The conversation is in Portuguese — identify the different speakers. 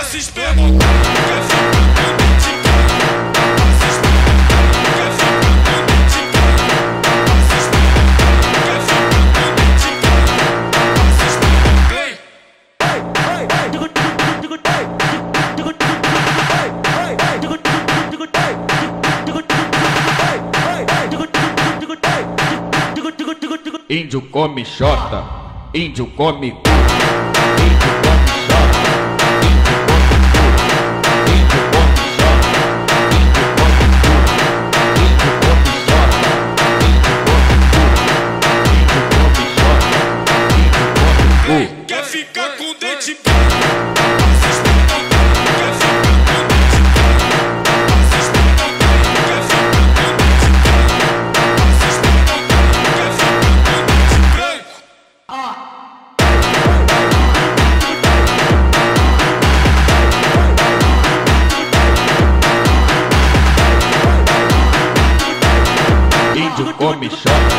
Speaker 1: se espermotando, quer ficar com dente branco. Se espermotando, quer ficar com dente branco. Se espermotando, quer ficar com dente branco. Se espermotando.
Speaker 2: Índio come xota, índio come cu, índio come xota, índio come cu, índio come xota, índio come cu, índio come xota, índio come xota, índio come cu.
Speaker 1: Quer ficar com dente branco. Se espermotando, quer ficar com dente branco. Se espermotando, quer ficar com dente branco. Se espermotando, quer ficar com dente branco.
Speaker 2: Índio come xota.